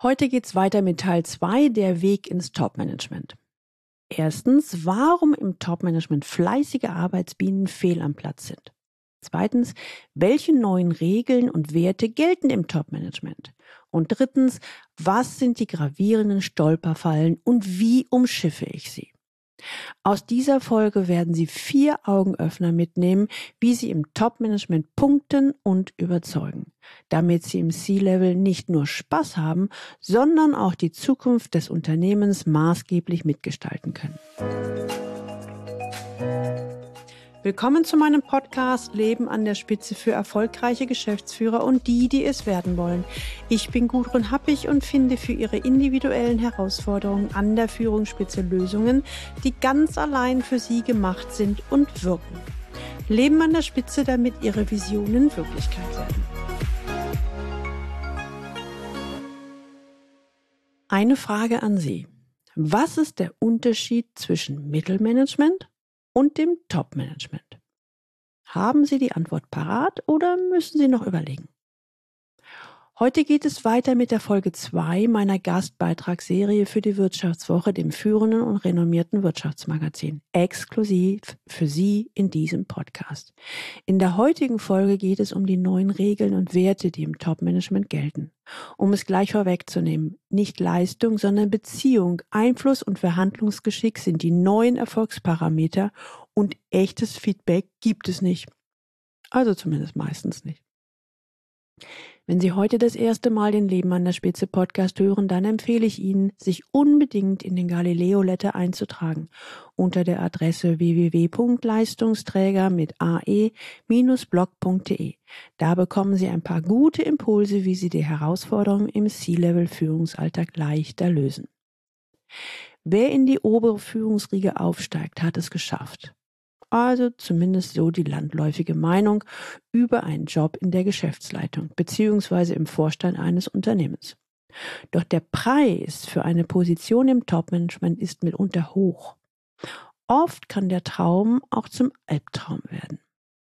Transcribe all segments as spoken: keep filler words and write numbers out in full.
Heute geht's weiter mit Teil zwei, der Weg ins Top-Management. Erstens, warum im Top-Management fleißige Arbeitsbienen fehl am Platz sind. Zweitens, welche neuen Regeln und Werte gelten im Top-Management? Und drittens, was sind die gravierenden Stolperfallen und wie umschiffe ich sie? Aus dieser Folge werden Sie vier Augenöffner mitnehmen, wie Sie im Top-Management punkten und überzeugen, damit Sie im C-Level nicht nur Spaß haben, sondern auch die Zukunft des Unternehmens maßgeblich mitgestalten können. Willkommen zu meinem Podcast Leben an der Spitze für erfolgreiche Geschäftsführer und die, die es werden wollen. Ich bin Gudrun Happig und finde für Ihre individuellen Herausforderungen an der Führungsspitze Lösungen, die ganz allein für Sie gemacht sind und wirken. Leben an der Spitze, damit Ihre Visionen Wirklichkeit werden. Eine Frage an Sie. Was ist der Unterschied zwischen Mittelmanagement und dem Top-Management? Haben Sie die Antwort parat oder müssen Sie noch überlegen? Heute geht es weiter mit der Folge zwei meiner Gastbeitragsserie für die Wirtschaftswoche, dem führenden und renommierten Wirtschaftsmagazin, exklusiv für Sie in diesem Podcast. In der heutigen Folge geht es um die neuen Regeln und Werte, die im Top-Management gelten. Um es gleich vorwegzunehmen, nicht Leistung, sondern Beziehung, Einfluss und Verhandlungsgeschick sind die neuen Erfolgsparameter und echtes Feedback gibt es nicht. Also zumindest meistens nicht. Wenn Sie heute das erste Mal den Leben an der Spitze Podcast hören, dann empfehle ich Ihnen, sich unbedingt in den Galileo Letter einzutragen unter der Adresse w w w punkt leistungsträger mit ae Bindestrich blog punkt de. Da bekommen Sie ein paar gute Impulse, wie Sie die Herausforderungen im C-Level-Führungsalltag leichter lösen. Wer in die obere Führungsriege aufsteigt, hat es geschafft. Also zumindest so die landläufige Meinung über einen Job in der Geschäftsleitung bzw. im Vorstand eines Unternehmens. Doch der Preis für eine Position im Top-Management ist mitunter hoch. Oft kann der Traum auch zum Albtraum werden.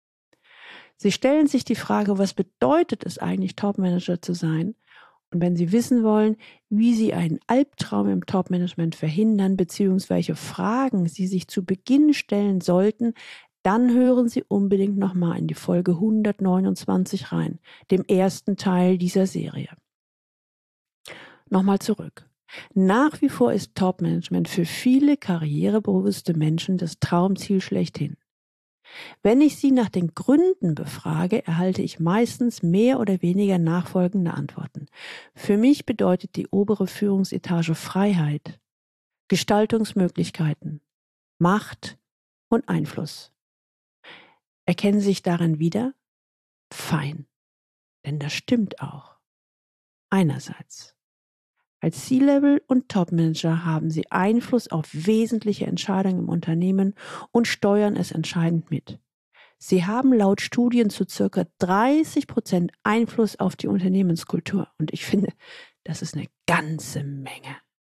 Sie stellen sich die Frage, was bedeutet es eigentlich, Top-Manager zu sein? Und wenn Sie wissen wollen, wie Sie einen Albtraum im Top-Management verhindern bzw. welche Fragen Sie sich zu Beginn stellen sollten, dann hören Sie unbedingt nochmal in die Folge hundertneunundzwanzig rein, dem ersten Teil dieser Serie. Nochmal zurück. Nach wie vor ist Top-Management für viele karrierebewusste Menschen das Traumziel schlechthin. Wenn ich Sie nach den Gründen befrage, erhalte ich meistens mehr oder weniger nachfolgende Antworten. Für mich bedeutet die obere Führungsetage Freiheit, Gestaltungsmöglichkeiten, Macht und Einfluss. Erkennen Sie sich darin wieder? Fein, denn das stimmt auch. Einerseits. Als C-Level und Top-Manager haben Sie Einfluss auf wesentliche Entscheidungen im Unternehmen und steuern es entscheidend mit. Sie haben laut Studien zu circa dreißig Prozent Einfluss auf die Unternehmenskultur. Und ich finde, das ist eine ganze Menge.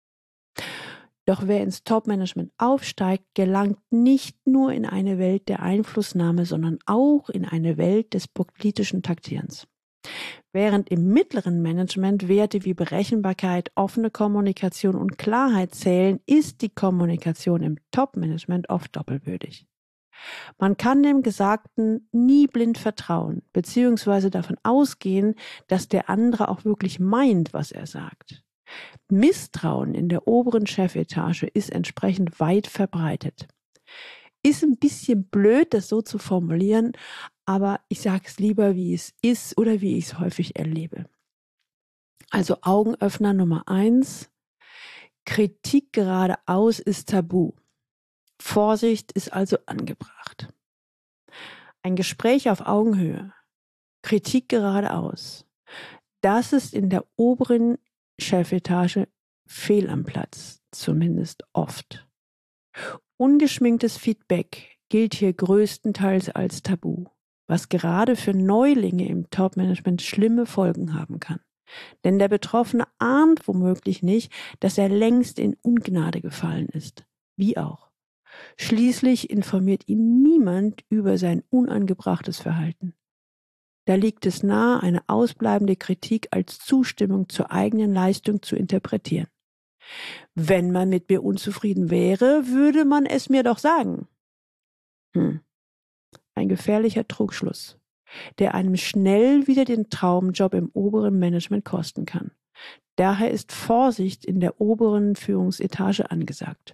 Doch wer ins Top-Management aufsteigt, gelangt nicht nur in eine Welt der Einflussnahme, sondern auch in eine Welt des politischen Taktierens. Während im mittleren Management Werte wie Berechenbarkeit, offene Kommunikation und Klarheit zählen, ist die Kommunikation im Top-Management oft doppelbödig. Man kann dem Gesagten nie blind vertrauen, beziehungsweise davon ausgehen, dass der andere auch wirklich meint, was er sagt. Misstrauen in der oberen Chefetage ist entsprechend weit verbreitet. Ist ein bisschen blöd, das so zu formulieren, aber ich sage es lieber, wie es ist oder wie ich es häufig erlebe. Also Augenöffner Nummer eins, Kritik geradeaus ist tabu. Vorsicht ist also angebracht. Ein Gespräch auf Augenhöhe, Kritik geradeaus, das ist in der oberen Chefetage fehl am Platz, zumindest oft. Ungeschminktes Feedback gilt hier größtenteils als Tabu, was gerade für Neulinge im Top-Management schlimme Folgen haben kann. Denn der Betroffene ahnt womöglich nicht, dass er längst in Ungnade gefallen ist. Wie auch. Schließlich informiert ihn niemand über sein unangebrachtes Verhalten. Da liegt es nahe, eine ausbleibende Kritik als Zustimmung zur eigenen Leistung zu interpretieren. Wenn man mit mir unzufrieden wäre, würde man es mir doch sagen. Hm. Ein gefährlicher Trugschluss, der einem schnell wieder den Traumjob im oberen Management kosten kann. Daher ist Vorsicht in der oberen Führungsetage angesagt.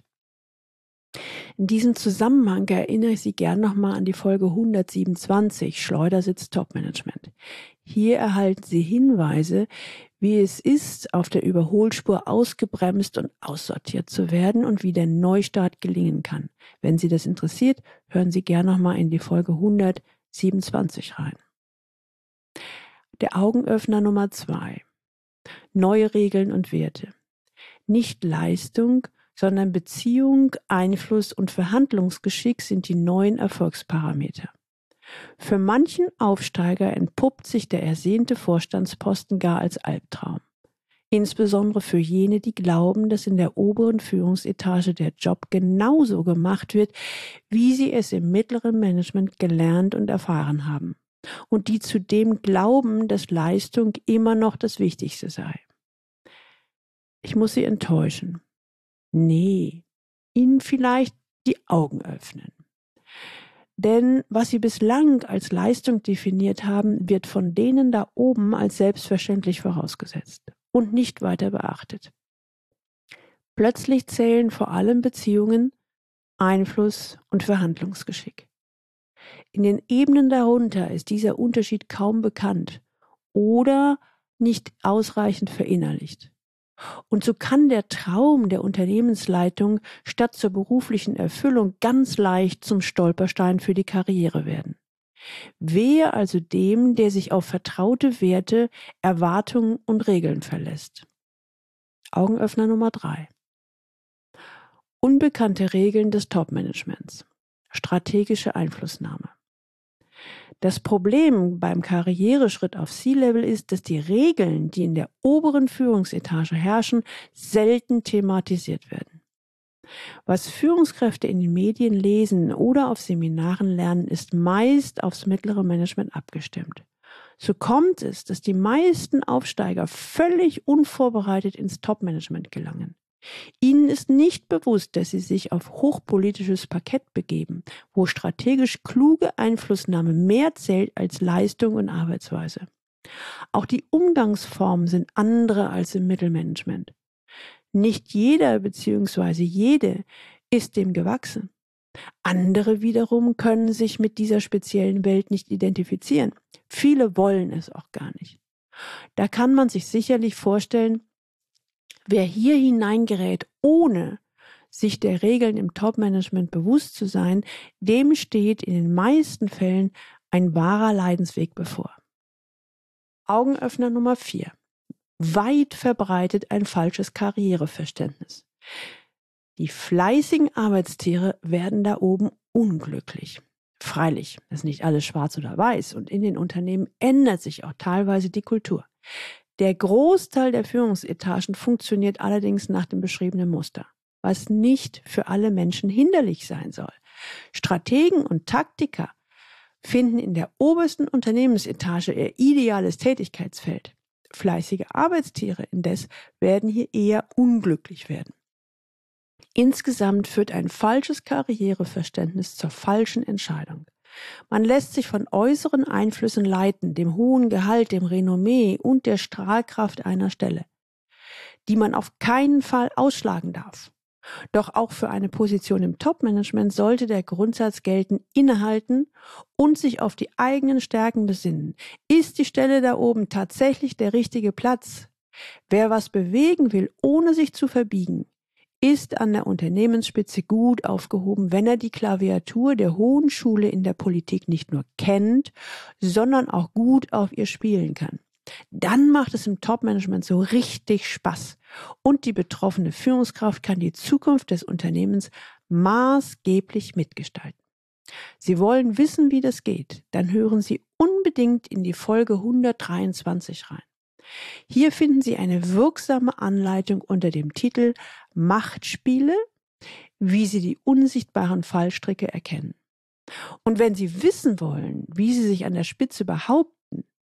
In diesem Zusammenhang erinnere ich Sie gern nochmal an die Folge hundertsiebenundzwanzig, Schleudersitz Topmanagement. Hier erhalten Sie Hinweise, wie es ist, auf der Überholspur ausgebremst und aussortiert zu werden und wie der Neustart gelingen kann. Wenn Sie das interessiert, hören Sie gern nochmal in die Folge hundertsiebenundzwanzig rein. Der Augenöffner Nummer zwei. Neue Regeln und Werte. Nicht Leistung, sondern Beziehung, Einfluss und Verhandlungsgeschick sind die neuen Erfolgsparameter. Für manchen Aufsteiger entpuppt sich der ersehnte Vorstandsposten gar als Albtraum. Insbesondere für jene, die glauben, dass in der oberen Führungsetage der Job genauso gemacht wird, wie sie es im mittleren Management gelernt und erfahren haben. Und die zudem glauben, dass Leistung immer noch das Wichtigste sei. Ich muss Sie enttäuschen. Nee, Ihnen vielleicht die Augen öffnen. Denn was Sie bislang als Leistung definiert haben, wird von denen da oben als selbstverständlich vorausgesetzt und nicht weiter beachtet. Plötzlich zählen vor allem Beziehungen, Einfluss und Verhandlungsgeschick. In den Ebenen darunter ist dieser Unterschied kaum bekannt oder nicht ausreichend verinnerlicht. Und so kann der Traum der Unternehmensleitung statt zur beruflichen Erfüllung ganz leicht zum Stolperstein für die Karriere werden. Wehe also dem, der sich auf vertraute Werte, Erwartungen und Regeln verlässt. Augenöffner Nummer drei. Unbekannte Regeln des Topmanagements. Strategische Einflussnahme. Das Problem beim Karriereschritt auf C-Level ist, dass die Regeln, die in der oberen Führungsetage herrschen, selten thematisiert werden. Was Führungskräfte in den Medien lesen oder auf Seminaren lernen, ist meist aufs mittlere Management abgestimmt. So kommt es, dass die meisten Aufsteiger völlig unvorbereitet ins Top-Management gelangen. Ihnen ist nicht bewusst, dass sie sich auf hochpolitisches Parkett begeben, wo strategisch kluge Einflussnahme mehr zählt als Leistung und Arbeitsweise. Auch die Umgangsformen sind andere als im Mittelmanagement. Nicht jeder bzw. jede ist dem gewachsen. Andere wiederum können sich mit dieser speziellen Welt nicht identifizieren. Viele wollen es auch gar nicht. Da kann man sich sicherlich vorstellen, wer hier hineingerät, ohne sich der Regeln im Top-Management bewusst zu sein, dem steht in den meisten Fällen ein wahrer Leidensweg bevor. Augenöffner Nummer vier. Weit verbreitet ein falsches Karriereverständnis. Die fleißigen Arbeitstiere werden da oben unglücklich. Freilich, das ist nicht alles schwarz oder weiß und in den Unternehmen ändert sich auch teilweise die Kultur. Der Großteil der Führungsetagen funktioniert allerdings nach dem beschriebenen Muster, was nicht für alle Menschen hinderlich sein soll. Strategen und Taktiker finden in der obersten Unternehmensetage ihr ideales Tätigkeitsfeld. Fleißige Arbeitstiere indes werden hier eher unglücklich werden. Insgesamt führt ein falsches Karriereverständnis zur falschen Entscheidung. Man lässt sich von äußeren Einflüssen leiten, dem hohen Gehalt, dem Renommee und der Strahlkraft einer Stelle, die man auf keinen Fall ausschlagen darf. Doch auch für eine Position im Top-Management sollte der Grundsatz gelten, innehalten und sich auf die eigenen Stärken besinnen. Ist die Stelle da oben tatsächlich der richtige Platz? Wer was bewegen will, ohne sich zu verbiegen, ist an der Unternehmensspitze gut aufgehoben, wenn er die Klaviatur der hohen Schule in der Politik nicht nur kennt, sondern auch gut auf ihr spielen kann. Dann macht es im Top-Management so richtig Spaß und die betroffene Führungskraft kann die Zukunft des Unternehmens maßgeblich mitgestalten. Sie wollen wissen, wie das geht? Dann hören Sie unbedingt in die Folge hundertdreiundzwanzig rein. Hier finden Sie eine wirksame Anleitung unter dem Titel Machtspiele, wie Sie die unsichtbaren Fallstricke erkennen. Und wenn Sie wissen wollen, wie Sie sich an der Spitze behaupten,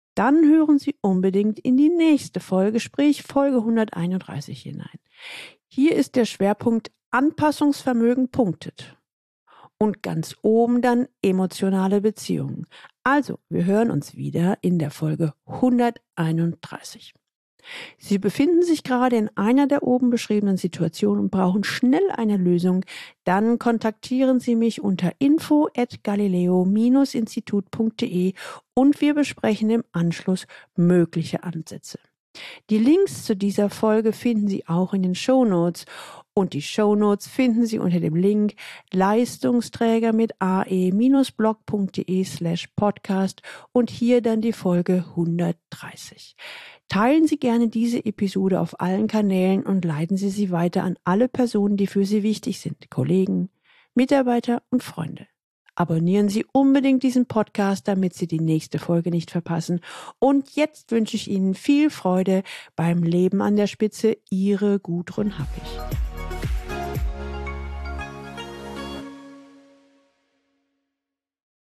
dann hören Sie unbedingt in die nächste Folge, sprich Folge hunderteinunddreißig hinein. Hier ist der Schwerpunkt Anpassungsvermögen punktet. Und ganz oben dann emotionale Beziehungen. Also, wir hören uns wieder in der Folge hunderteinunddreißig. Sie befinden sich gerade in einer der oben beschriebenen Situationen und brauchen schnell eine Lösung. Dann kontaktieren Sie mich unter info at galileo dash institut punkt de und wir besprechen im Anschluss mögliche Ansätze. Die Links zu dieser Folge finden Sie auch in den Shownotes und die Shownotes finden Sie unter dem Link Leistungsträger mit ae-blog.de slash podcast und hier dann die Folge hundertdreißig. Teilen Sie gerne diese Episode auf allen Kanälen und leiten Sie sie weiter an alle Personen, die für Sie wichtig sind, Kollegen, Mitarbeiter und Freunde. Abonnieren Sie unbedingt diesen Podcast, damit Sie die nächste Folge nicht verpassen. Und jetzt wünsche ich Ihnen viel Freude beim Leben an der Spitze. Ihre Gudrun Happig.